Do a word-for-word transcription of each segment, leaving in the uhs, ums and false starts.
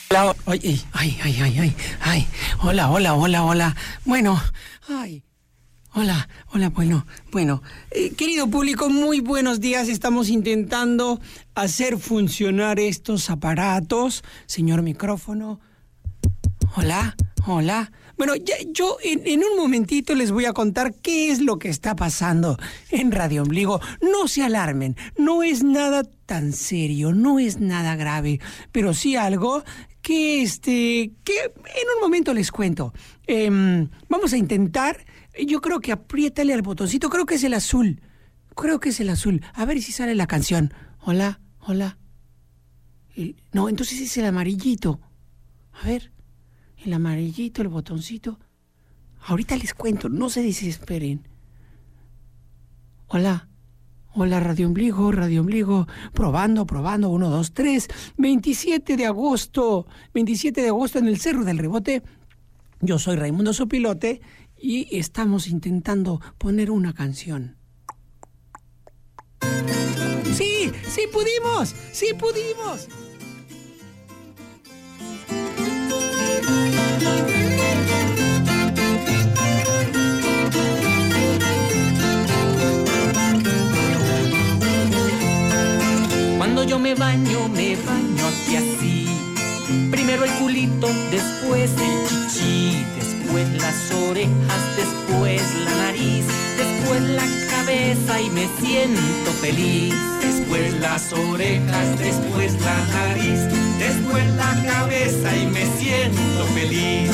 Hola, ay, ay, ay, ay, ay, ay, hola, hola, hola, hola. Bueno, ay, hola, hola, bueno, bueno. Eh, querido público, muy buenos días. Estamos intentando hacer funcionar estos aparatos. Señor micrófono. Hola, hola. Bueno, ya, yo en, en un momentito les voy a contar qué es lo que está pasando en Radio Ombligo. No se alarmen, no es nada tan serio, no es nada grave, pero sí algo que, este, que en un momento les cuento. Eh, vamos a intentar, yo creo que apriétale al botoncito, creo que es el azul, creo que es el azul. A ver si sale la canción. Hola, hola. El, no, entonces es el amarillito. A ver. El amarillito, el botoncito. Ahorita les cuento, no se desesperen. Hola, hola Radio Ombligo, Radio Ombligo. Probando, probando, uno, dos, tres. veintisiete de agosto, veintisiete de agosto en el Cerro del Rebote. Yo soy Raimundo Sopilote y estamos intentando poner una canción. ¡Sí! ¡Sí pudimos! ¡Sí pudimos! Cuando yo me baño, me baño aquí así. Primero el culito, después el chichi, después las orejas, después la nariz, después la cabeza y me siento feliz. Después las orejas, después la nariz, después la cabeza y me siento feliz.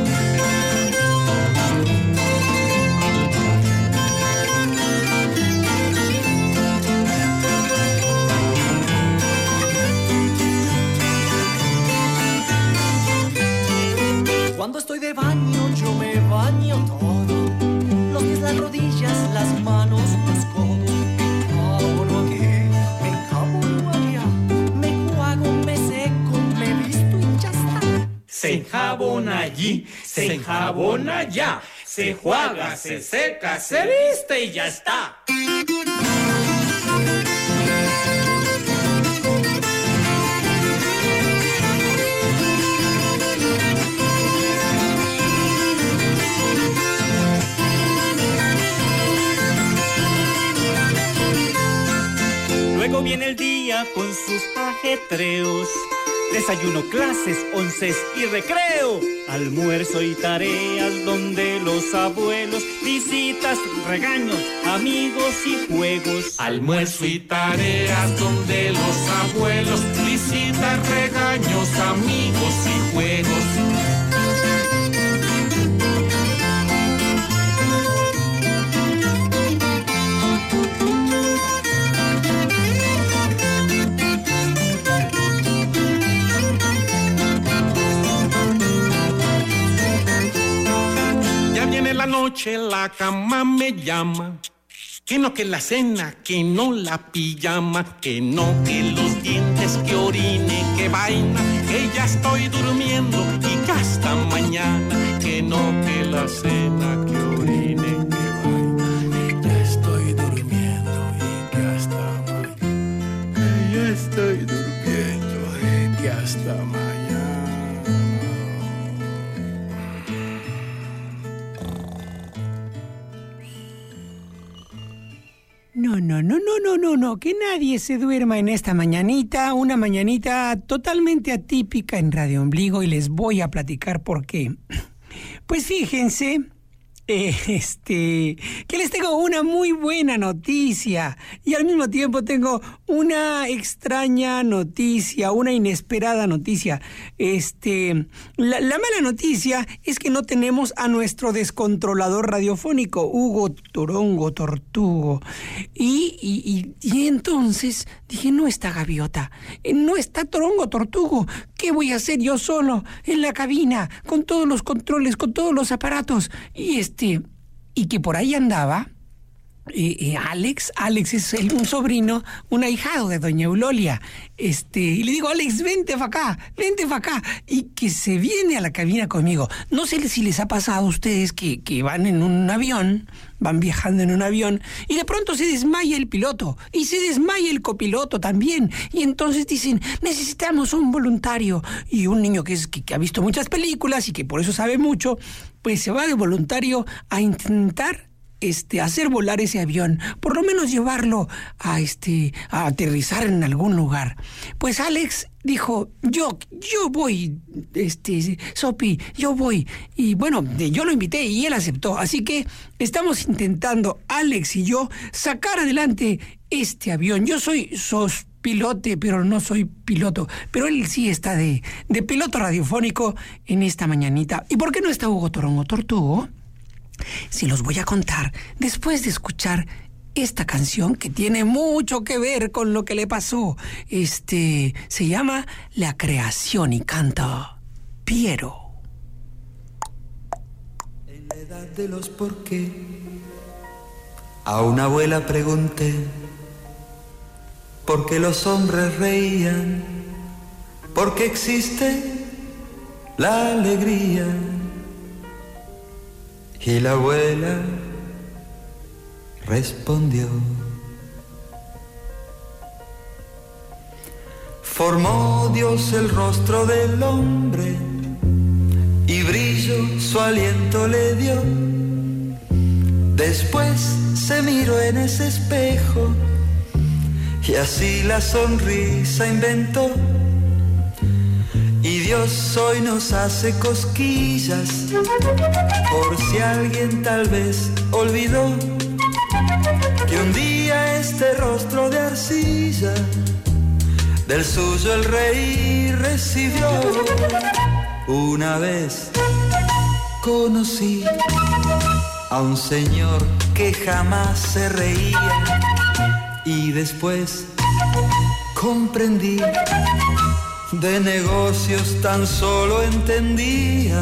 Cuando estoy de baño, yo me baño todo. Los pies, las rodillas, las manos, los codos. Me enjabono aquí, me enjabono allá. Me enjuago, me seco, me visto y ya está. Se enjabona allí, se enjabona allá. Se juega, se seca, se viste y ya está. Luego viene el día con sus ajetreos. Desayuno, clases, onces y recreo. Almuerzo y tareas donde los abuelos. Visitas, regaños, amigos y juegos. Almuerzo y tareas donde los abuelos. Visitas, regaños, amigos y juegos. La noche la cama me llama, que no que la cena, que no la pijama, que no que los dientes, que orine, que vaina, que ya estoy durmiendo y que hasta mañana, que no que la cena, que orine, que vaina, que ya estoy durmiendo y que hasta mañana, que ya estoy durmiendo y que hasta mañana. No, no, no, no, no, no, no, que nadie se duerma en esta mañanita, una mañanita totalmente atípica en Radio Ombligo y les voy a platicar por qué. Pues fíjense, eh, este, que les tengo una muy buena noticia y al mismo tiempo tengo una extraña noticia, una inesperada noticia. Este, la, la mala noticia es que no tenemos a nuestro descontrolador radiofónico, Hugo Torongo Tortugo. Y, y, y, y entonces dije, no está Gaviota, no está Torongo Tortugo. ¿Qué voy a hacer yo solo en la cabina, con todos los controles, con todos los aparatos? Y este, y que por ahí andaba Eh, eh, Alex, Alex es el, un sobrino, un ahijado de doña Eulolia. Este, y le digo, Alex, vente para acá, vente para acá. Y que se viene a la cabina conmigo. No sé si les ha pasado a ustedes que, que van en un avión, van viajando en un avión, y de pronto se desmaya el piloto, y se desmaya el copiloto también. Y entonces dicen, necesitamos un voluntario. Y un niño que, es, que, que ha visto muchas películas y que por eso sabe mucho, pues se va de voluntario a intentar Este, hacer volar ese avión, por lo menos llevarlo a este a aterrizar en algún lugar. Pues Alex dijo, yo, yo voy, este, Sopi, yo voy. Y bueno, yo lo invité y él aceptó. Así que estamos intentando, Alex y yo, sacar adelante este avión. Yo soy sos pilote, pero no soy piloto. Pero él sí está de, de piloto radiofónico en esta mañanita. ¿Y por qué no está Hugo Torongo Tortugo? Se los voy a contar después de escuchar esta canción que tiene mucho que ver con lo que le pasó. Este se llama La Creación y canta Piero. En la edad de los por qué, a una abuela pregunté por qué los hombres reían, por qué existe la alegría. Y la abuela respondió: formó Dios el rostro del hombre y brillo su aliento le dio. Después se miró en ese espejo y así la sonrisa inventó. Y Dios hoy nos hace cosquillas, por si alguien tal vez olvidó que un día este rostro de arcilla del suyo el rey recibió. Una vez conocí a un señor que jamás se reía y después comprendí, de negocios tan solo entendía.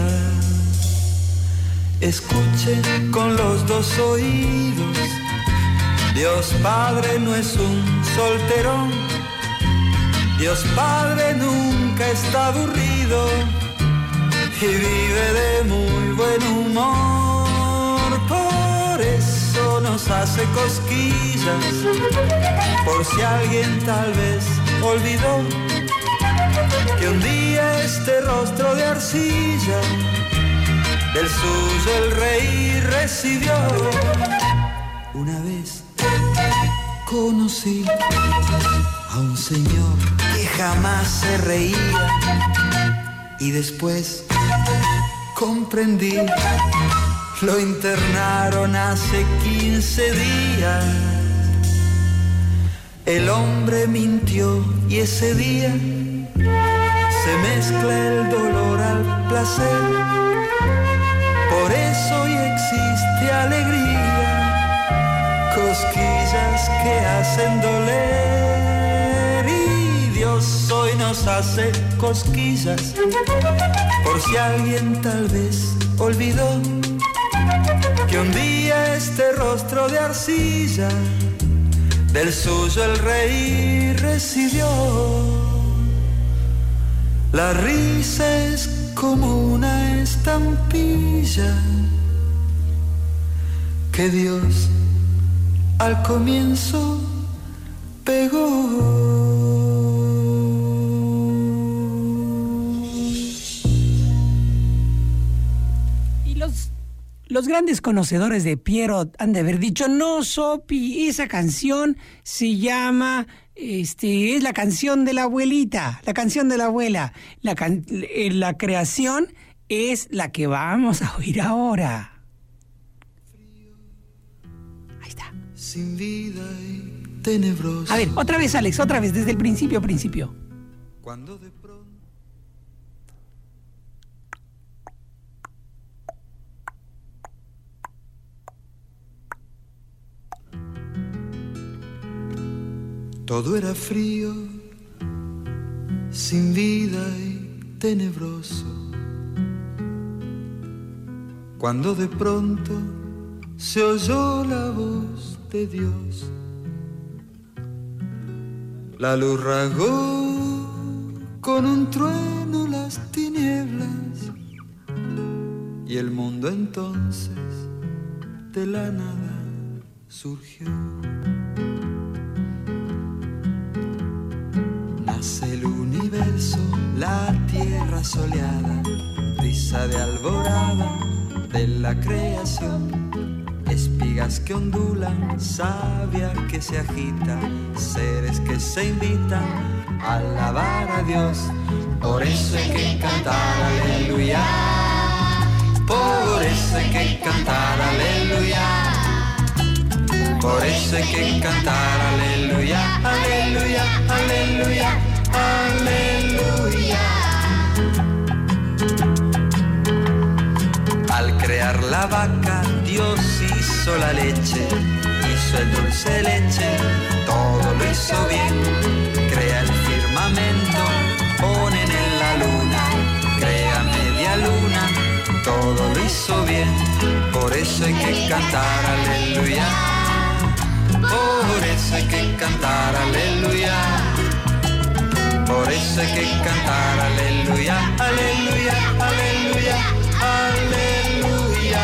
Escuche con los dos oídos, Dios Padre no es un solterón, Dios Padre nunca está aburrido y vive de muy buen humor. Por eso nos hace cosquillas, por si alguien tal vez olvidó que un día este rostro de arcilla del suyo el rey recibió. Una vez conocí a un señor que jamás se reía y después comprendí, lo internaron hace quince días. El hombre mintió y ese día se mezcla el dolor al placer. Por eso hoy existe alegría, cosquillas que hacen doler. Y Dios hoy nos hace cosquillas, por si alguien tal vez olvidó que un día este rostro de arcilla del suyo el rey recibió. La risa es como una estampilla que Dios al comienzo pegó. Y los, los grandes conocedores de Piero han de haber dicho, no, Sopi, esa canción se llama... Este, es la canción de la abuelita, la canción de la abuela. La, can, la creación es la que vamos a oír ahora. Ahí está. Sin vida y tenebroso. A ver, otra vez, Alex, otra vez, desde el principio, principio. Cuando de pronto todo era frío, sin vida y tenebroso. Cuando de pronto se oyó la voz de Dios. La luz rasgó con un trueno las tinieblas y el mundo entonces de la nada surgió. Nace el universo, la tierra soleada, brisa de alborada de la creación, espigas que ondulan, savia que se agita, seres que se invitan a alabar a Dios. Por eso hay que cantar aleluya, por eso hay que cantar aleluya, por eso hay que cantar aleluya, aleluya, aleluya, aleluya. Al crear la vaca, Dios hizo la leche, hizo el dulce de leche, todo lo hizo bien. Crea el firmamento, ponen en la luna, crea media luna, todo lo hizo bien. Por eso hay que cantar aleluya, por eso hay que cantar aleluya, por eso hay que cantar aleluya, aleluya, aleluya, aleluya.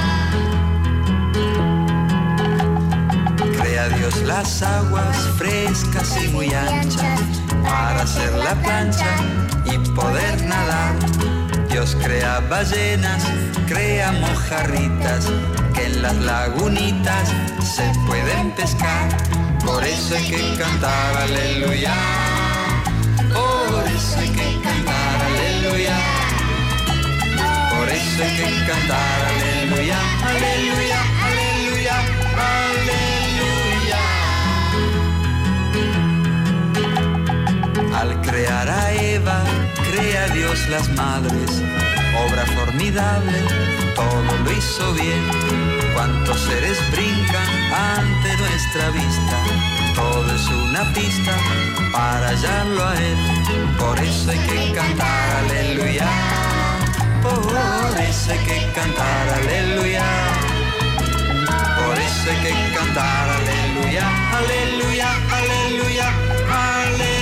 Crea Dios las aguas frescas y muy anchas para hacer la plancha y poder nadar. Dios crea ballenas, crea mojarritas que en las lagunitas se pueden pescar. Por eso hay que cantar aleluya, por eso hay que cantar aleluya, por eso hay que cantar aleluya, aleluya, aleluya, aleluya. Al crear a Eva, crea Dios las madres, obra formidable, todo lo hizo bien. Cuántos seres brincan ante nuestra vista, todo es una pista para hallarlo a Él. Por eso hay que cantar aleluya, por eso hay que cantar aleluya, por eso hay que cantar aleluya, aleluya, aleluya, aleluya.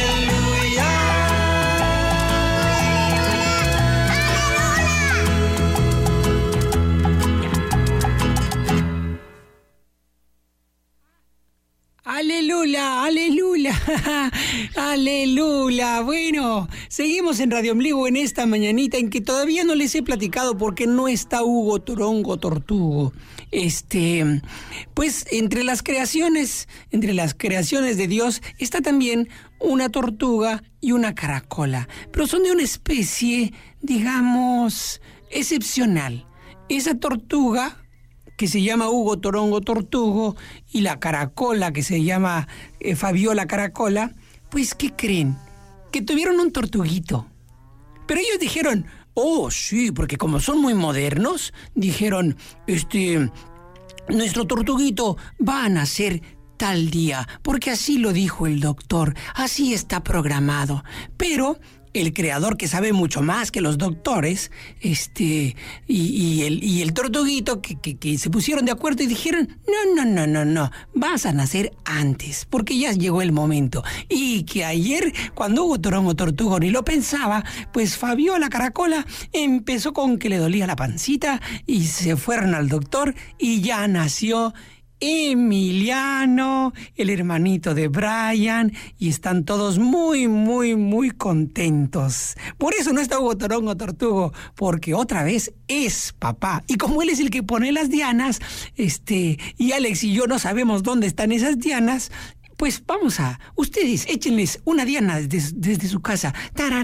Aleluya, aleluya, aleluya. Bueno, seguimos en Radio Ombligo en esta mañanita en que todavía no les he platicado porque no está Hugo Torongo Tortugo. Este, pues entre las creaciones, entre las creaciones de Dios está también una tortuga y una caracola, pero son de una especie, digamos, excepcional. Esa tortuga que se llama Hugo Torongo Tortugo y la caracola que se llama eh, Fabiola Caracola, pues ¿qué creen? Que tuvieron un tortuguito. Pero ellos dijeron, oh sí, porque como son muy modernos, dijeron, este, nuestro tortuguito va a nacer tal día, porque así lo dijo el doctor, así está programado. Pero el creador, que sabe mucho más que los doctores, este, y, y, el, y el tortuguito, que, que, que se pusieron de acuerdo y dijeron, no, no, no, no, no, vas a nacer antes, porque ya llegó el momento. Y que ayer, cuando Hugo Torongo Tortugo ni lo pensaba, pues Fabiola Caracola empezó con que le dolía la pancita y se fueron al doctor y ya nació Emiliano, el hermanito de Brian, y están todos muy, muy, muy contentos. Por eso no está Hugo Torongo Tortugo, porque otra vez es papá. Y como él es el que pone las dianas, este, y Alex y yo no sabemos dónde están esas dianas, pues vamos a, ustedes échenles una diana desde, desde su casa,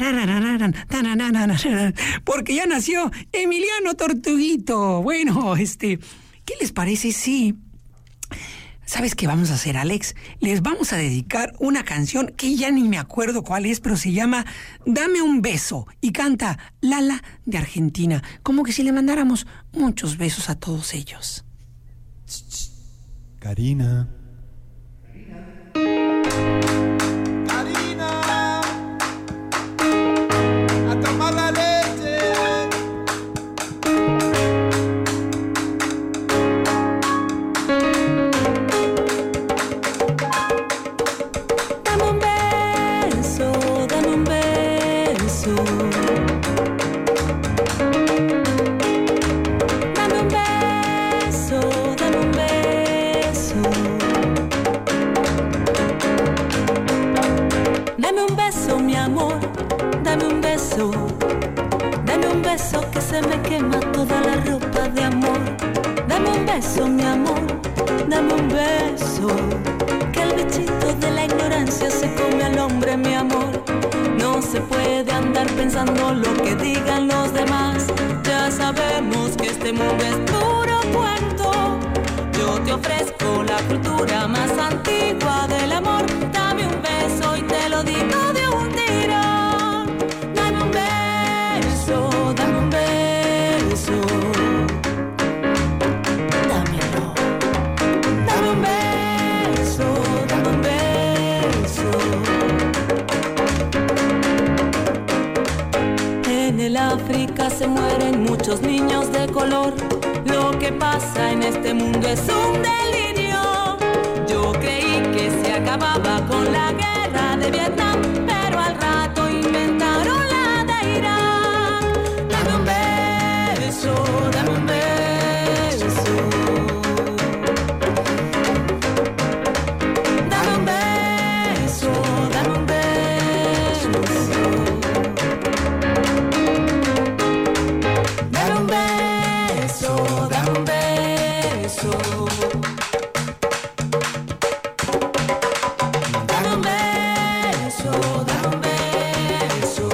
porque ya nació Emiliano Tortuguito. Bueno, este, ¿qué les parece si... ¿Sabes qué vamos a hacer, Alex? Les vamos a dedicar una canción que ya ni me acuerdo cuál es, pero se llama Dame un beso y canta Lala de Argentina, como que si le mandáramos muchos besos a todos ellos. Karina. Karina, a tomar la leche. beso, dame un beso que se me quema toda la ropa de amor. Dame un beso, mi amor, dame un beso, que el bichito de la ignorancia se come al hombre, mi amor. No se puede andar pensando lo que digan los demás. Ya sabemos que este mundo es puro cuento. Yo te ofrezco la cultura más antigua del amor. Dame un beso y te lo digo de un tirón. Dame un beso, dame un beso. Dámelo. Dame un beso, dame un beso. En el África se mueren muchos niños de color. Lo que pasa en este mundo es un delirio. Yo creí que se acababa con la guerra de Vietnam, pero al rato inventaron la de Irak. Dame un beso, dame un beso. Dame un beso, dame un beso. Dame un beso, dame un beso. Dame un beso, dame un beso.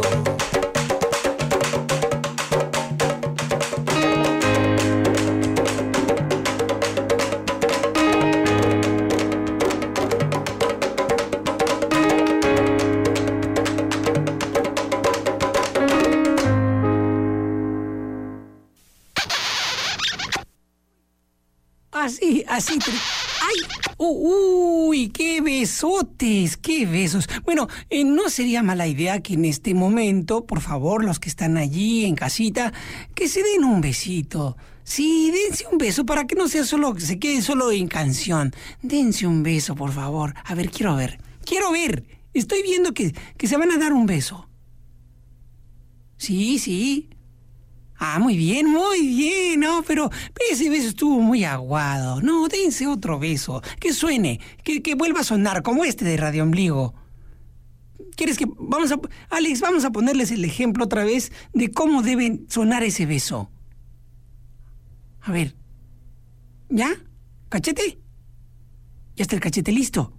Así, así. tri- ¡Ay! ¡Uy! ¡Qué besotes! ¡Qué besos! Bueno, eh, no sería mala idea que en este momento, por favor, los que están allí en casita, que se den un besito. Sí, dense un beso para que no sea solo, que se quede solo en canción. Dense un beso, por favor. A ver, quiero ver. ¡Quiero ver! Estoy viendo que, que se van a dar un beso. Sí, sí. Ah, muy bien, muy bien, no, pero ese beso estuvo muy aguado. No, dense otro beso, que suene, que, que vuelva a sonar como este de Radio Ombligo. ¿Quieres que vamos a Alex, vamos a ponerles el ejemplo otra vez de cómo debe sonar ese beso? A ver. ¿Ya? ¿Cachete? Ya está el cachete listo.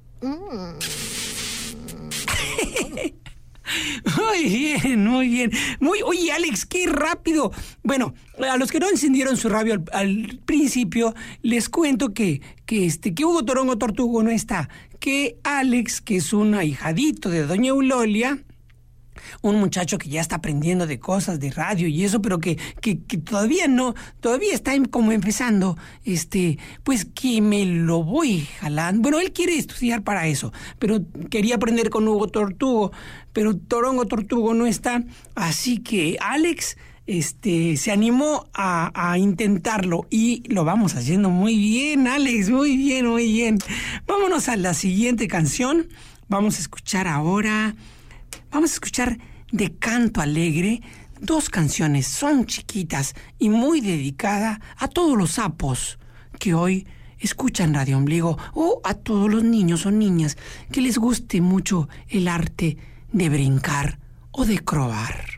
Muy bien, muy bien. Muy, oye, Alex, qué rápido. Bueno, a los que no encendieron su radio al, al principio, les cuento que, que, este, que Hugo Torongo Tortugo no está. Que Alex, que es un ahijadito de Doña Eulolia, un muchacho que ya está aprendiendo de cosas de radio y eso, pero que, que, que todavía no, todavía está em- como empezando, este, pues que me lo voy jalando. Bueno, él quiere estudiar para eso, pero quería aprender con Hugo Tortugo, pero Torongo Tortugo no está, así que Alex, este, se animó a, a intentarlo y lo vamos haciendo muy bien, Alex, muy bien, muy bien. Vámonos a la siguiente canción. Vamos a escuchar ahora... Vamos a escuchar de Canto Alegre dos canciones. Son chiquitas y muy dedicadas a todos los sapos que hoy escuchan Radio Ombligo o a todos los niños o niñas que les guste mucho el arte de brincar o de croar.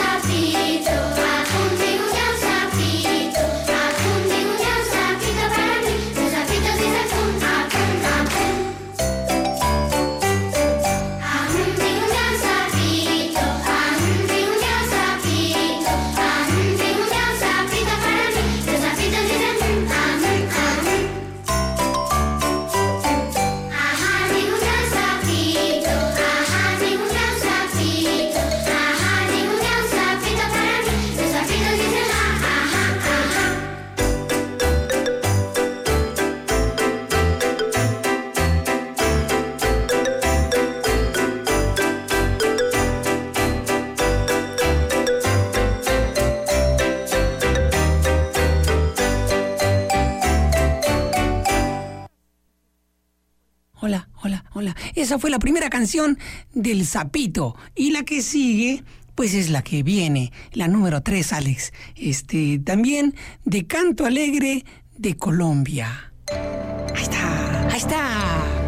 Sapito, hola. Esa fue la primera canción del Sapito. Y la que sigue, pues es la que viene, la número tres, Alex. Este, también de Canto Alegre de Colombia. Ahí está, ahí está.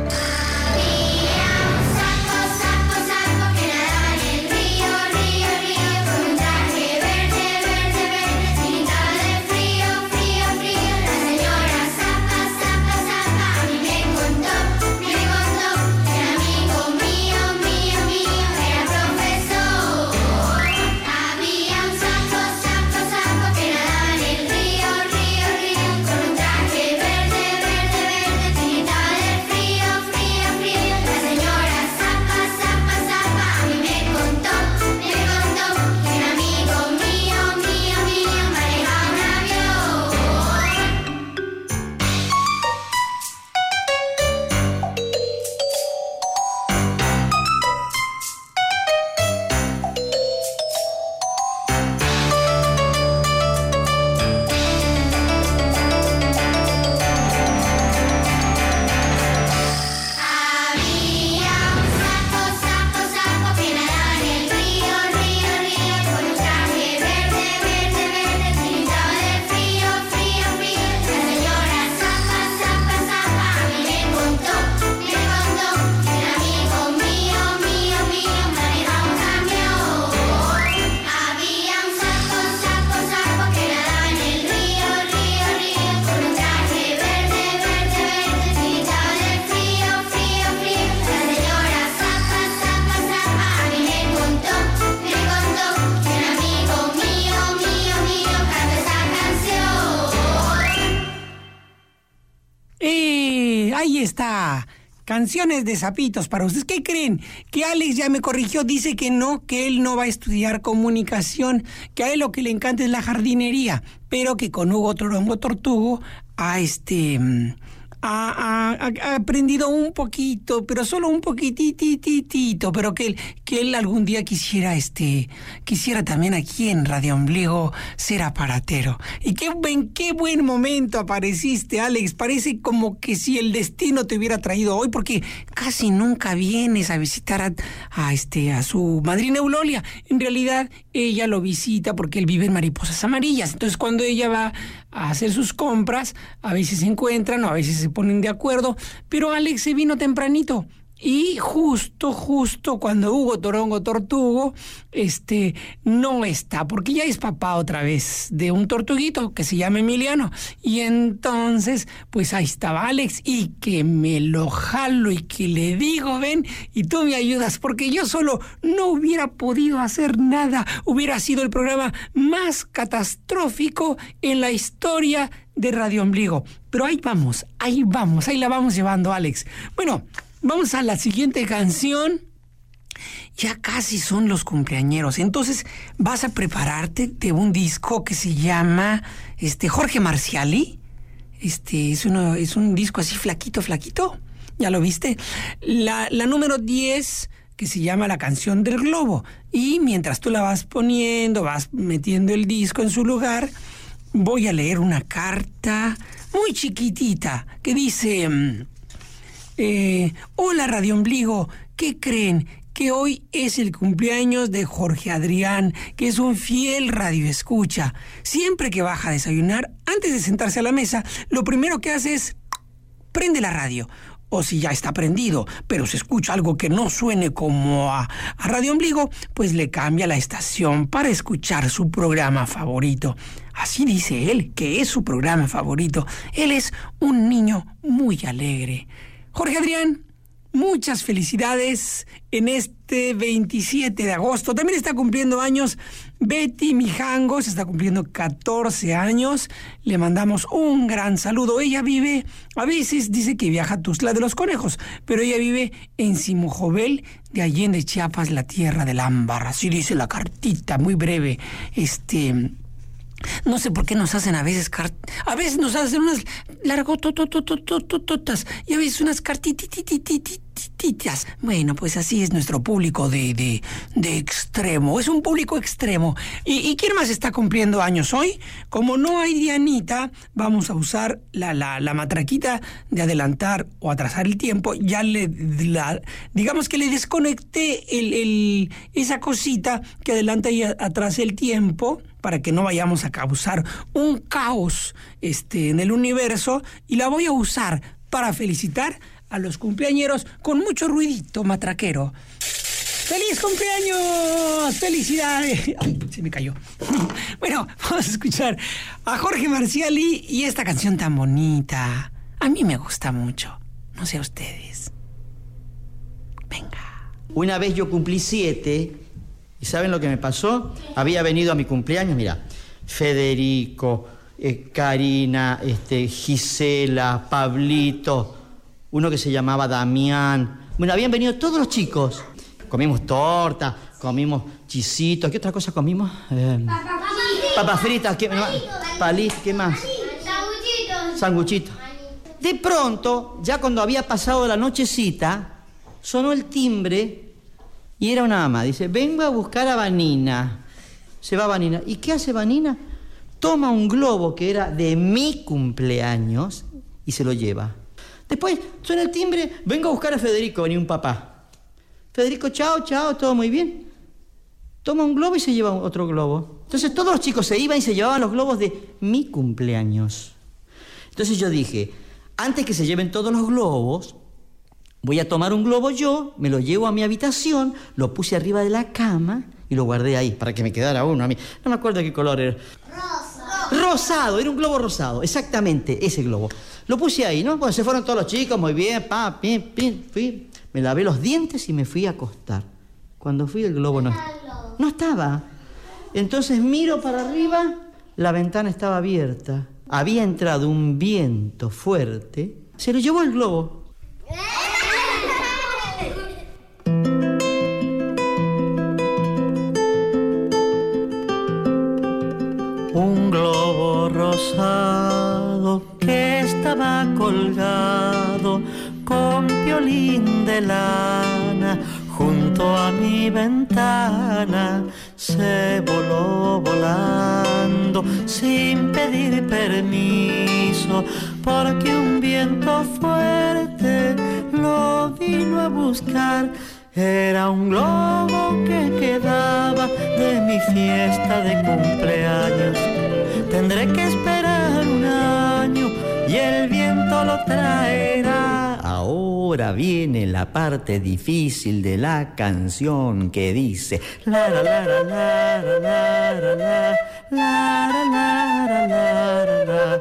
Ahí está. Canciones de sapitos para ustedes. ¿Qué creen? Que Alex ya me corrigió, dice que no, que él no va a estudiar comunicación, que a él lo que le encanta es la jardinería, pero que con Hugo Torongo Tortugo a este... Ha, ha, ha aprendido un poquito, pero solo un poquitititito, pero que él, que él algún día quisiera, este, quisiera también aquí en Radio Ombligo ser aparatero. Y qué buen, qué buen momento apareciste, Alex. Parece como que si el destino te hubiera traído hoy, porque casi nunca vienes a visitar a, a este, a su madrina Eulolia. En realidad, ella lo visita porque él vive en Mariposas Amarillas. Entonces, cuando ella va a hacer sus compras, a veces se encuentran o a veces se ponen de acuerdo, pero Alex se vino tempranito y justo, justo cuando Hugo Torongo Tortugo este, no está, porque ya es papá otra vez de un tortuguito que se llama Emiliano, y entonces pues ahí estaba Alex y que me lo jalo y que le digo, ven y tú me ayudas, porque yo solo no hubiera podido hacer nada, hubiera sido el programa más catastrófico en la historia de Radio Ombligo. Pero ahí vamos, ahí vamos, ahí la vamos llevando, Alex. Bueno, vamos a la siguiente canción. Ya casi son los cumpleañeros, entonces vas a prepararte de un disco que se llama este Jorge Marciali. Este es uno, es un disco así flaquito, flaquito. ¿Ya lo viste? La, la número diez, que se llama La Canción del Globo. Y mientras tú la vas poniendo, vas metiendo el disco en su lugar, voy a leer una carta muy chiquitita que dice... Eh, hola Radio Ombligo, ¿qué creen? Que hoy es el cumpleaños de Jorge Adrián, que es un fiel radioescucha. Siempre que baja a desayunar, antes de sentarse a la mesa, lo primero que hace es prende la radio. O si ya está prendido, pero se escucha algo que no suene como a, a Radio Ombligo, pues le cambia la estación para escuchar su programa favorito. Así dice él, que es su programa favorito. Él es un niño muy alegre. Jorge Adrián, muchas felicidades en este veintisiete de agosto. También está cumpliendo años Betty Mijangos, está cumpliendo catorce años. Le mandamos un gran saludo. Ella vive, a veces dice que viaja a Tuxtla de los Conejos, pero ella vive en Simojobel de Allende, Chiapas, la tierra del ámbar. Así dice la cartita, muy breve. Este... No sé por qué nos hacen a veces cart... a veces nos hacen unas largotototototototas y a veces unas cartitititititas chiquititas. Bueno, pues así es nuestro público de, de, de extremo. Es un público extremo. ¿Y, ¿Y quién más está cumpliendo años hoy? Como no hay Dianita, vamos a usar la, la, la matraquita de adelantar o atrasar el tiempo. Ya le, la, digamos que le desconecté el, el, esa cosita que adelanta y atrasa el tiempo para que no vayamos a causar un caos este, en el universo, y la voy a usar para felicitar a los cumpleañeros con mucho ruidito matraquero. ¡Feliz cumpleaños! ¡Felicidades! Ay, se me cayó. Bueno, vamos a escuchar a Jorge Marciali y esta canción tan bonita. A mí me gusta mucho. No sé a ustedes. Venga. Una vez yo cumplí siete, ¿y saben lo que me pasó? Había venido a mi cumpleaños, mira, Federico, eh, Karina, este, Gisela, Pablito, uno que se llamaba Damián. Bueno, habían venido todos los chicos. Comimos torta, comimos chisitos. ¿Qué otra cosa comimos? Eh, papas fritas. ¿Qué más? Palitos, ¿qué más? Sanguchitos. Sanguchitos. De pronto, ya cuando había pasado la nochecita, sonó el timbre y era una ama. Dice, vengo a buscar a Vanina. Se va Vanina. ¿Y qué hace Vanina? Toma un globo que era de mi cumpleaños y se lo lleva. Después suena el timbre, vengo a buscar a Federico, venía un papá. Federico, chao, chao, todo muy bien. Toma un globo y se lleva otro globo. Entonces todos los chicos se iban y se llevaban los globos de mi cumpleaños. Entonces yo dije, antes que se lleven todos los globos, voy a tomar un globo yo, me lo llevo a mi habitación, lo puse arriba de la cama y lo guardé ahí para que me quedara uno a mí. No me acuerdo de qué color era. Rosado. Rosado, era un globo rosado, exactamente, ese globo. Lo puse ahí, ¿no? Cuando se fueron todos los chicos, muy bien, pa, pim, pim, fui. Me lavé los dientes y me fui a acostar. Cuando fui, el globo no, no estaba. Entonces miro para arriba, la ventana estaba abierta. Había entrado un viento fuerte, se lo llevó el globo. Un globo rosado que estaba colgado con piolín de lana junto a mi ventana, se voló volando sin pedir permiso, porque un viento fuerte lo vino a buscar. Era un globo que quedaba de mi fiesta de cumpleaños. Tendré que esperar un año y el viento lo traerá. Ahora viene la parte difícil de la canción que dice la la la la la la la la la la la la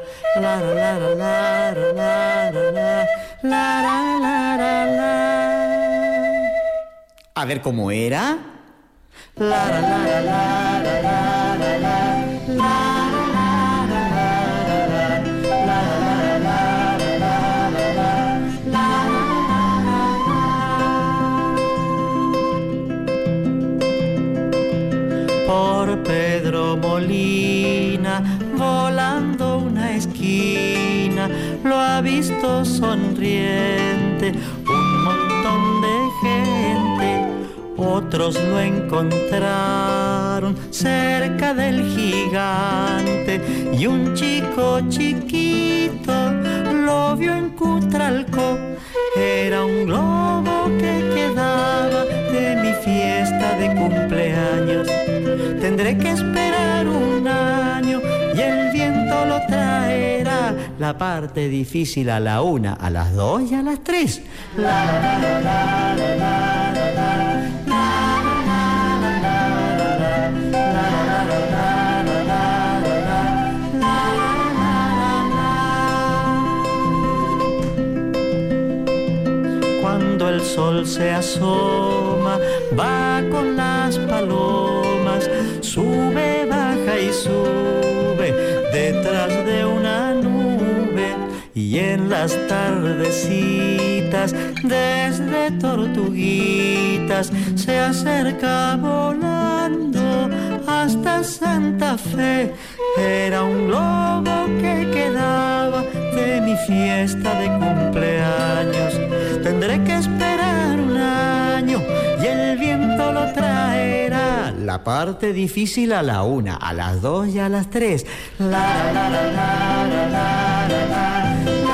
la la la. A ver cómo era. La la la la la la la la la. Por Pedro Molina, volando una esquina, lo ha visto sonriente un montón de gente. Otros lo encontraron cerca del gigante y un chico chiquito lo vio en Cutralcó. Era un globo que quedaba de mi fiesta de cumpleaños. Tendré que esperar un año y el viento lo traerá. La parte difícil a la una, a las dos y a las tres. La la la la la la la. Cuando el sol se asoma, va con las palomas, sube, baja y sube detrás de una nube. Y en las tardecitas, desde Tortuguitas, se acerca volando hasta Santa Fe. Era un globo que quedaba de mi fiesta de cumpleaños. Tendré que esperar un año y el viento lo traerá. La parte difícil a la una, a las dos y a las tres. La la la la la la la la la.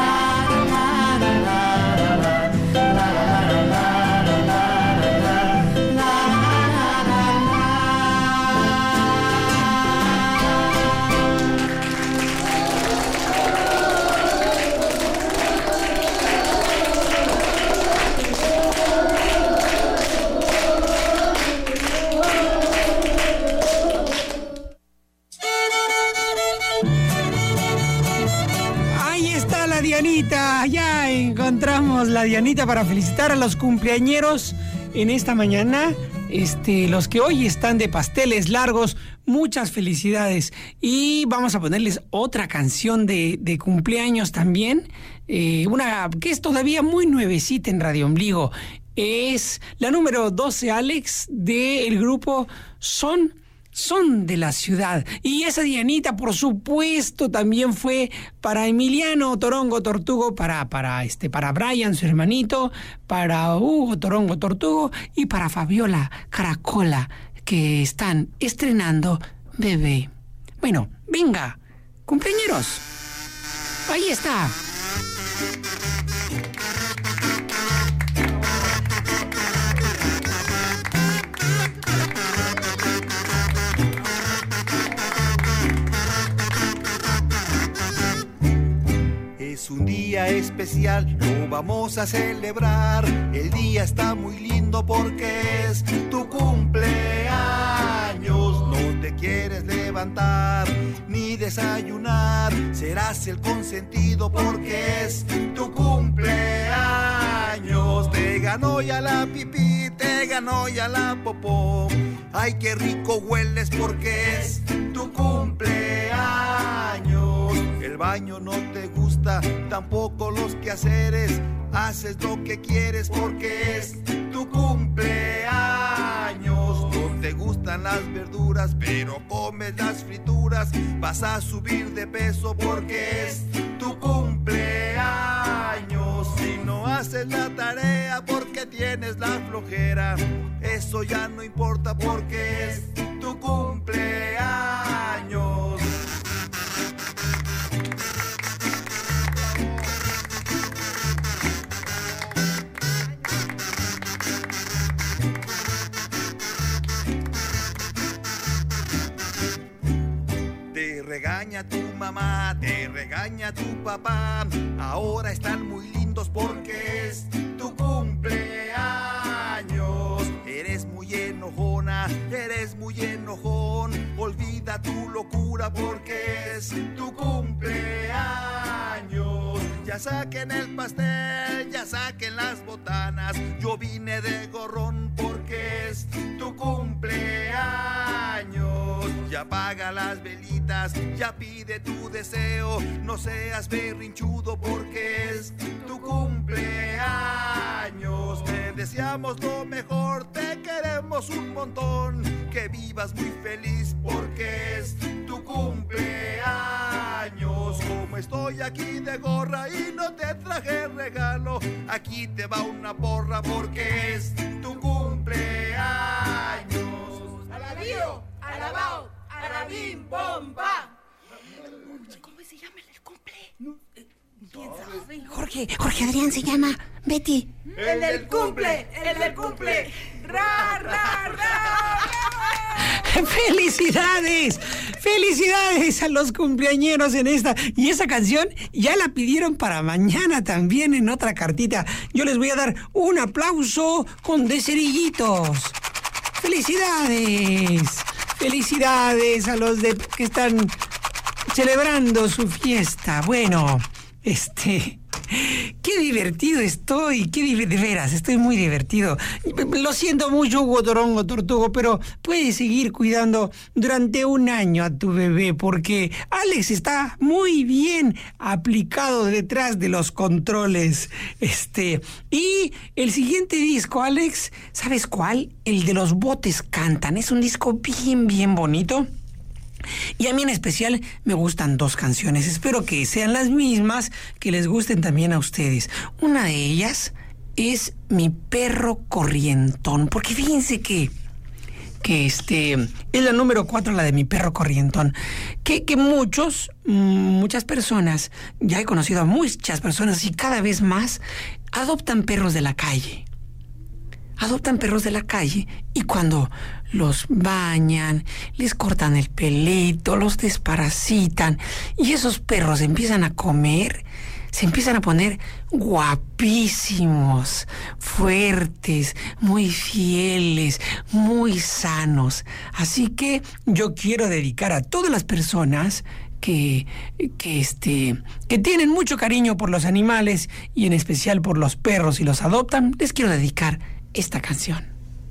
Dianita, ya encontramos la Dianita para felicitar a los cumpleañeros en esta mañana. Este, los que hoy están de pasteles largos, muchas felicidades. Y vamos a ponerles otra canción de, de cumpleaños también. Eh, una que es todavía muy nuevecita en Radio Ombligo. Es la número doce, Alex, del grupo Son. Son de la ciudad. Y esa Dianita, por supuesto, también fue para Emiliano Torongo Tortugo, para, para, este, para Brian, su hermanito, para Hugo Torongo Tortugo y para Fabiola Caracola, que están estrenando bebé. Bueno, venga, cumpleañeros. Ahí está. Es un día especial, lo vamos a celebrar. El día está muy lindo porque es tu cumpleaños. No te quieres levantar ni desayunar. Serás el consentido porque es tu cumpleaños. Te ganó ya la pipí, te ganó ya la popó. Ay, qué rico hueles porque es tu cumpleaños. El baño no te gusta, tampoco los quehaceres. Haces lo que quieres porque es tu cumpleaños. No te gustan las verduras, pero comes las frituras. Vas a subir de peso porque es tu cumpleaños. Si no haces la tarea porque tienes la flojera, eso ya no importa porque es tu cumpleaños. Te regaña tu mamá, te regaña tu papá. Ahora están muy lindos porque es tu cumpleaños. Eres muy enojona, eres muy enojón. Olvida tu locura porque es tu cumpleaños. Ya saquen el pastel, ya saquen las botanas. Yo vine de gorrón porque es tu cumpleaños. Ya apaga las velitas, ya pide tu deseo. No seas berrinchudo porque es tu cumpleaños. Te deseamos lo mejor, te queremos un montón. Que vivas muy feliz porque es tu cumpleaños. Como estoy aquí de gorra y no te traje regalo, aquí te va una porra porque es tu cumpleaños. ¡Alabío! ¡Alabao! ¡Alabim! ¡Bomba! ¿Cómo se llama el cumple? ¿Quién sabe? Jorge, Jorge Adrián se llama. Betty. ¡El del cumple! ¡El del cumple! ¡Ra, ra, ra! ¡Felicidades! ¡Felicidades a los cumpleañeros en esta! Y esa canción ya la pidieron para mañana también en otra cartita. Yo les voy a dar un aplauso con de cerillitos. ¡Felicidades! ¡Felicidades a los de que están celebrando su fiesta! Bueno, este... ¡Qué divertido estoy! ¡Qué di- de veras! Estoy muy divertido. Lo siento mucho, Hugo Torongo Tortugo, pero puedes seguir cuidando durante un año a tu bebé porque Alex está muy bien aplicado detrás de los controles. Este, y el siguiente disco, Alex, ¿sabes cuál? El de Los Botes Cantan. Es un disco bien, bien bonito. Y a mí en especial me gustan dos canciones. Espero que sean las mismas que les gusten también a ustedes. Una de ellas es mi perro corrientón, porque fíjense que que este es la número cuatro, la de mi perro corrientón, que, que muchos, muchas personas, ya he conocido a muchas personas y cada vez más adoptan perros de la calle. Adoptan perros de la calle y cuando los bañan, les cortan el pelito, los desparasitan y esos perros empiezan a comer, se empiezan a poner guapísimos, fuertes, muy fieles, muy sanos. Así que yo quiero dedicar a todas las personas que, que, este, que tienen mucho cariño por los animales y en especial por los perros y los adoptan, les quiero dedicar esta canción.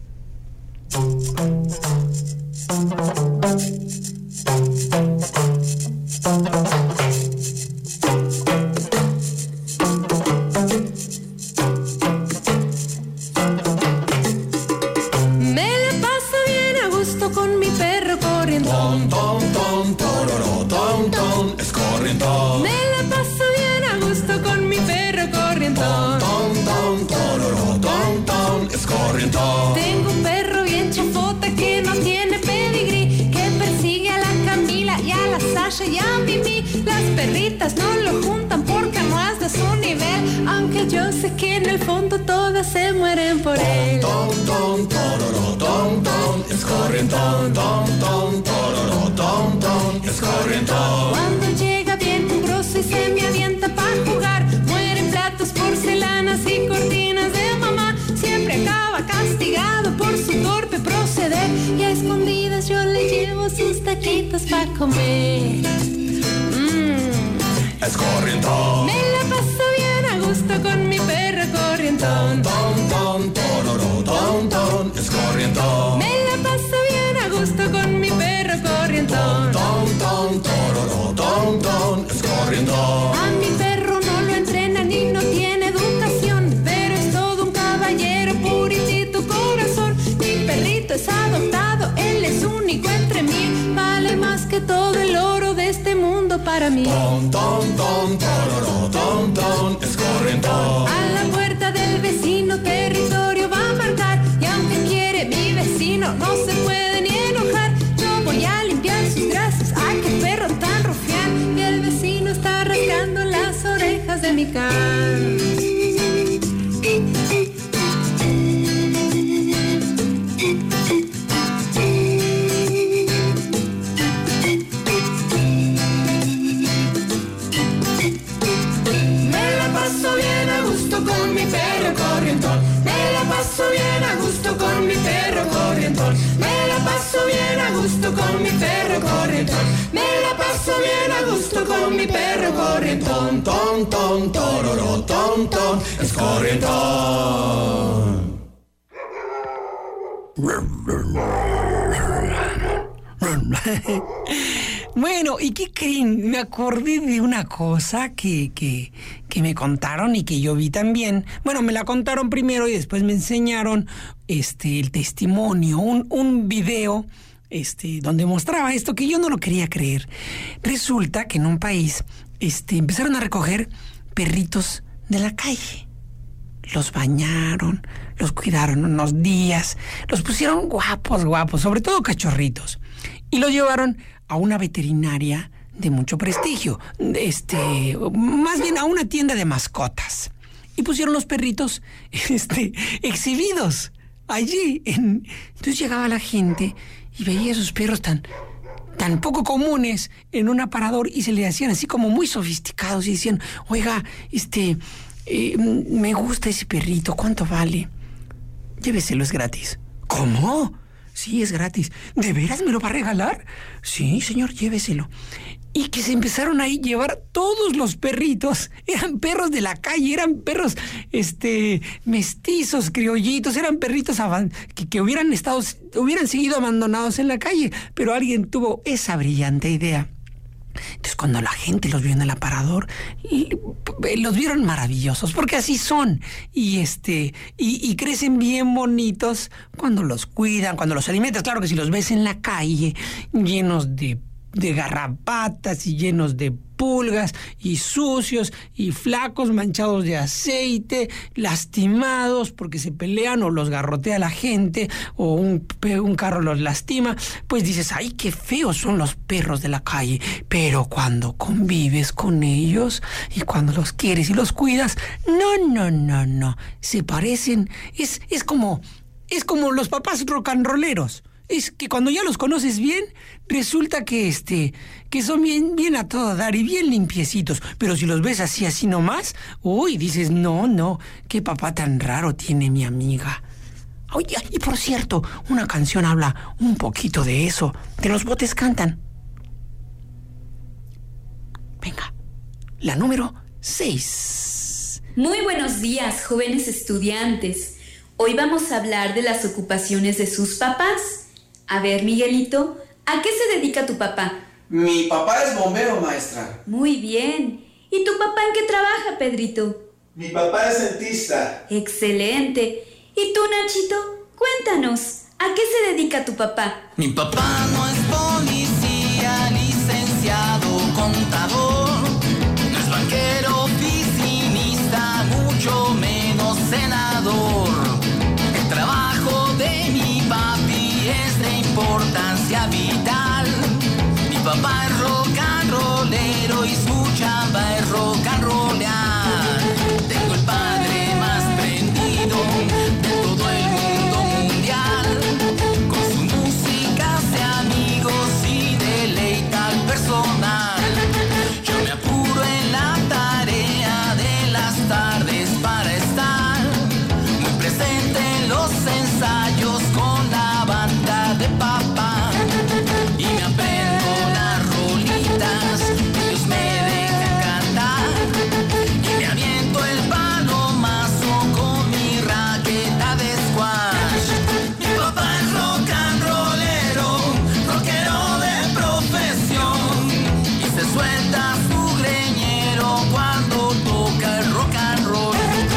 Ton, ton, ton, tororo, ton, ton, es corrientón. Me la paso bien a gusto con mi perro corrientón. Ton, ton, tororo, ton, ton, es corrientón. Tengo un perro bien chafota que no tiene pedigrí, que persigue a la Camila y a la Sasha y a Mimi. Las perritas no lo juntan porque no es de su nivel, aunque yo sé que en el fondo todas se mueren por él. Ton, ton, tororo, ton, ton, es corrientón. Ton, ton, tororo, ton, ton, es corrientón. Cuando llega bien mugroso y se me avienta para jugar, mueren platos, porcelanas y cortinas de mamá. Siempre acaba castigado por su torpe proceder y a escondidas yo le llevo sus taquitos para comer. Mm. Es corrientón. Me la paso bien a gusto con mi perro corrientón. Ton, ton, tororo, ton, ton, es corrientón. Me la paso bien a gusto con mi perro corrientón. Ton, ton, tororo, ton, ton, es corrientón. A mi perro no lo entrenan y no tiene educación, pero es todo un caballero, puritito corazón. Mi perrito es adoptado, él es único entre mil, vale más que todo el oro de este mundo para mí. Ton, ton, ton, tororo, ton, ton, es corrientón. A la puerta del vecino territorio va a marcar, y aunque quiere mi vecino no se puede ni enojar. Yo voy a limpiar sus gracias, ay qué perro tan rufián, y el vecino está rascando las orejas de mi can. Con mi perro corrientón, me la paso bien a gusto con mi perro corrientón, me la paso bien a gusto con mi perro corrientón, me la paso bien a gusto con mi perro corrientón, ton, ton, tororo, ton, ton, es corrientón. Bueno, ¿y qué creen? Me acordé de una cosa que, que, que me contaron y que yo vi también. Bueno, me la contaron primero y después me enseñaron este, el testimonio, un, un video este, donde mostraba esto que yo no lo quería creer. Resulta que en un país este, empezaron a recoger perritos de la calle. Los bañaron, los cuidaron unos días, los pusieron guapos, guapos, sobre todo cachorritos. Y los llevaron a una veterinaria de mucho prestigio, este, más bien a una tienda de mascotas. Y pusieron los perritos este, exhibidos allí. En... Entonces llegaba la gente y veía esos perros tan, tan poco comunes en un aparador y se le hacían así como muy sofisticados y decían, oiga, este, eh, me gusta ese perrito, ¿cuánto vale? Lléveselo, es gratis. ¿Cómo? Sí, es gratis. ¿De veras me lo va a regalar? Sí, señor, lléveselo. Y que se empezaron a llevar todos los perritos. Eran perros de la calle, eran perros este, mestizos, criollitos, eran perritos que, que hubieran estado, hubieran seguido abandonados en la calle. Pero alguien tuvo esa brillante idea. Entonces, cuando la gente los vio en el aparador, los vieron maravillosos, porque así son. Y este, y, y crecen bien bonitos cuando los cuidan, cuando los alimentas. Claro que si los ves en la calle, llenos de, de garrapatas y llenos de pulgas, y sucios, y flacos, manchados de aceite, lastimados porque se pelean o los garrotea la gente, o un, un carro los lastima, pues dices, ay, qué feos son los perros de la calle. Pero cuando convives con ellos y cuando los quieres y los cuidas, no, no, no, no, se parecen, es, es como, es como los papás rock and rolleros. Es que cuando ya los conoces bien, resulta que este, que son bien, bien a todo dar y bien limpiecitos. Pero si los ves así, así nomás, uy, dices, no, no, qué papá tan raro tiene mi amiga. Oye, y por cierto, una canción habla un poquito de eso, de los botes cantan. Venga, la número seis. Muy buenos días, jóvenes estudiantes. Hoy vamos a hablar de las ocupaciones de sus papás. A ver, Miguelito, ¿a qué se dedica tu papá? Mi papá es bombero, maestra. Muy bien. ¿Y tu papá en qué trabaja, Pedrito? Mi papá es dentista. Excelente. ¿Y tú, Nachito? Cuéntanos, ¿a qué se dedica tu papá? Mi papá no es policía, licenciado, contador. No es banquero, oficinista, mucho menos senador. El trabajo de mi papi es de importancia vital. Mi papá es rock and rollero y su chamba es rock and rollear. Tengo el padre más prendido de todo el mundo mundial. Con su música hace amigos y deleita al personal. Yo me apuro en la tarea de las tardes para estar muy presente en los ensayos con la banda de papá. Y me aprendo las rolitas que ellos me dejan cantar. Y me aviento el palomazo con mi raqueta de squash. Mi papá es rock and rollero, rockero de profesión. Y se suelta su greñero cuando toca el rock and roll.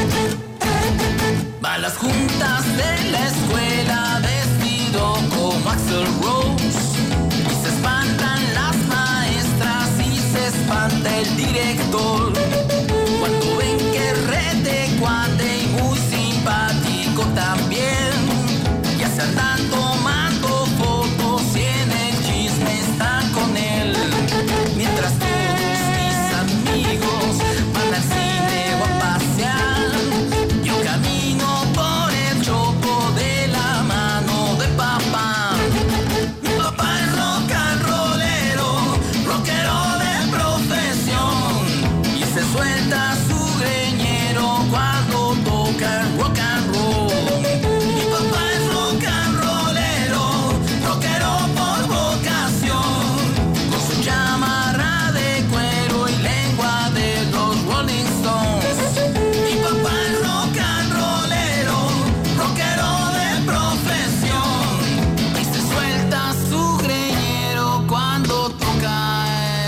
Va a las juntas de la escuela vestido como Axl Rose. Y se espantan las maestras y se espanta el director. Cuando ven que rete cuate y muy simpático también. Ya se andan tomando fotos y en el chisme están con él. Mientras todos mis amigos van al cine o a pasear, yo camino por el chopo de la mano de papá. Mi papá es rock and rollero, rockero de profesión. Y se suelta su greñero cuando toca el rock and roll. Mi papá es rock and rollero, rockero por vocación. Con su chamarra de cuero y lengua de los Rolling Stones. Mi papá es rock and rollero, rockero de profesión. Y se suelta su greñero cuando toca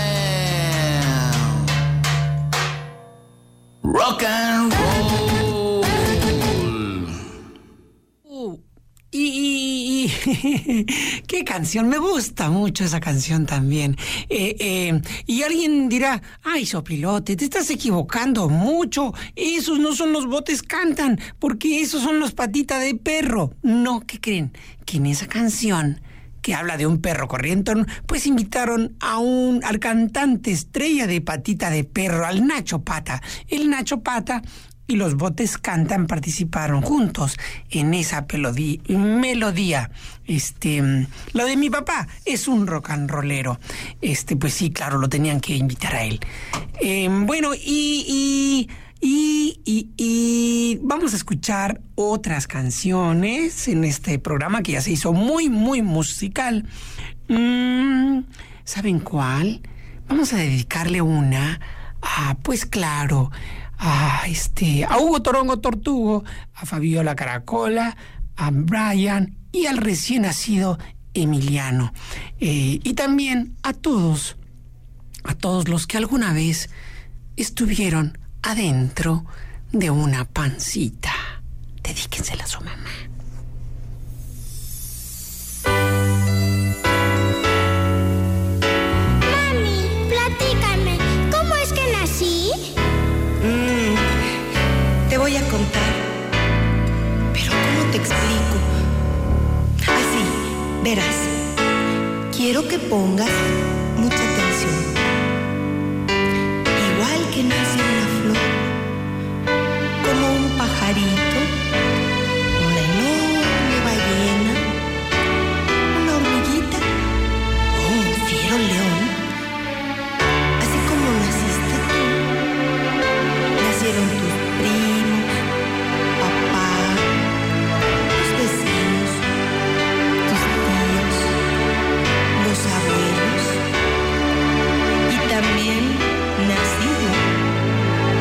el rock and roll. Uh, y, y, y qué canción, me gusta mucho esa canción también. Eh, eh, y alguien dirá, ay, soplilote, te estás equivocando mucho. Esos no son los botes cantan, porque esos son los patitas de perro. No, ¿qué creen? Que en esa canción que habla de un perro corriendo, pues invitaron a un al cantante estrella de Patita de Perro, al Nacho Pata. El Nacho Pata y los botes cantan participaron juntos en esa pelodí, melodía. Este, lo de mi papá es un rock and rollero. Este, pues sí, claro, lo tenían que invitar a él. Eh, bueno, y, y Y, y, y vamos a escuchar otras canciones en este programa que ya se hizo muy, muy musical. Mm, ¿Saben cuál? Vamos a dedicarle una a, pues claro, a, este, a Hugo Torongo Tortugo, a Fabiola Caracola, a Brian y al recién nacido Emiliano. Eh, y también a todos, a todos los que alguna vez estuvieron adentro de una pancita. Dedíquensela a su mamá. Mami, platícame, voy a contar. Pero ¿cómo te explico? Así, verás. Quiero que pongas mucha atención. Igual que nace una flor, como un pajarito, una enorme ballena, una hormiguita o un fiero león. Así como naciste tú, nacieron tus primos, papá, tus vecinos, tus tíos, los abuelos, y también nací yo.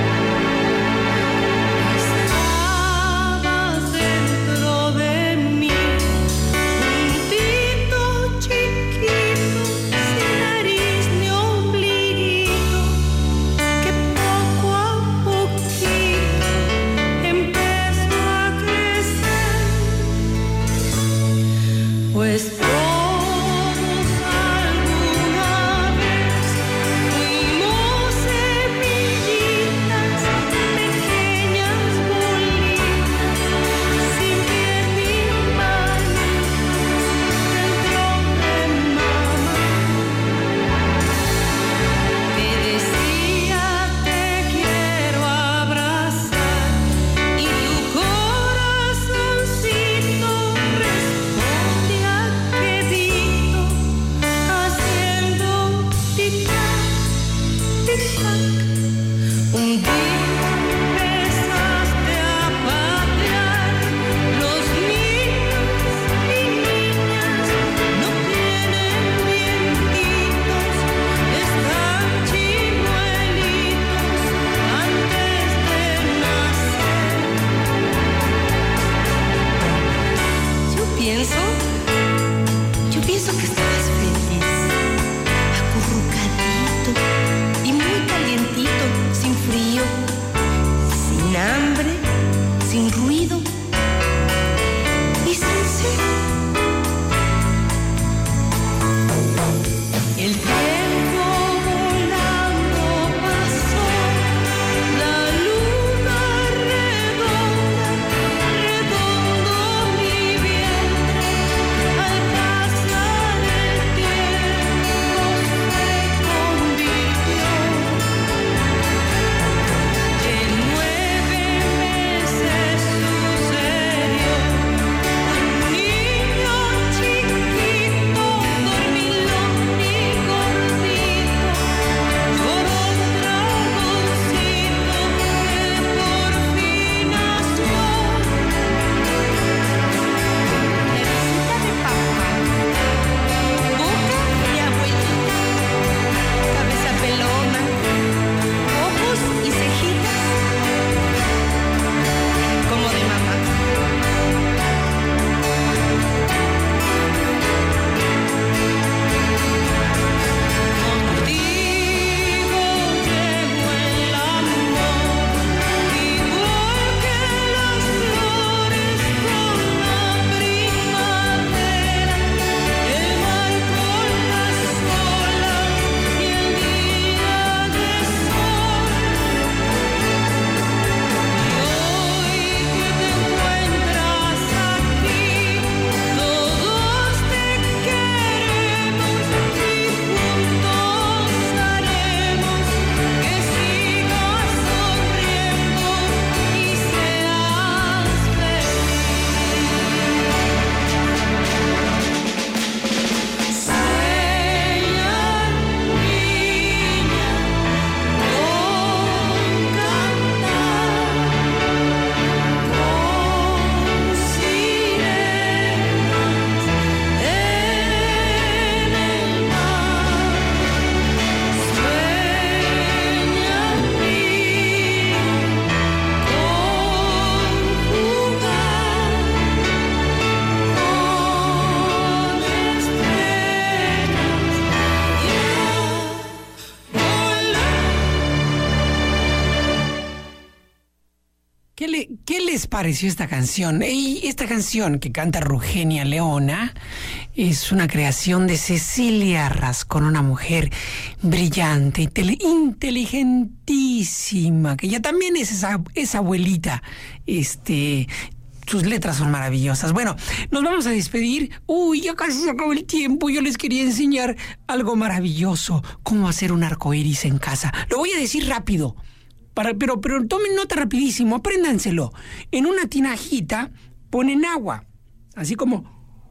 ¿Qué, le, ¿Qué les pareció esta canción? Y esta canción que canta Rugenia Leona es una creación de Cecilia Rascón, una mujer brillante, intele, inteligentísima, que ya también es esa, esa abuelita. Este, sus letras son maravillosas. Bueno, nos vamos a despedir. Uy, ya casi se acabó el tiempo. Yo les quería enseñar algo maravilloso, cómo hacer un arcoíris en casa. Lo voy a decir rápido. Para, pero, pero tomen nota rapidísimo, apréndanselo. En una tinajita ponen agua, así como,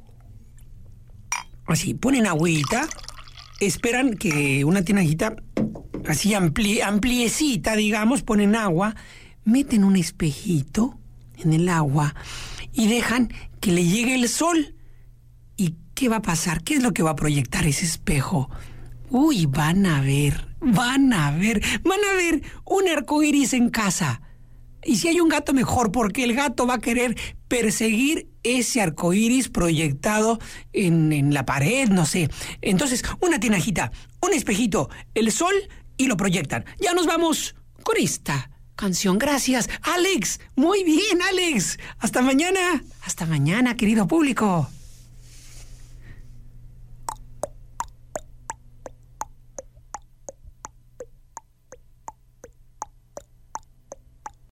así, ponen agüita, esperan que una tinajita así ampli, ampliecita, digamos, ponen agua, meten un espejito en el agua y dejan que le llegue el sol. ¿Y qué va a pasar? ¿Qué es lo que va a proyectar ese espejo? Uy, van a ver, van a ver, van a ver un arcoíris en casa. Y si hay un gato, mejor, porque el gato va a querer perseguir ese arcoíris proyectado en, en la pared, no sé. Entonces, una tinajita, un espejito, el sol y lo proyectan. Ya nos vamos con esta canción. Gracias, Alex. Muy bien, Alex. Hasta mañana. Hasta mañana, querido público.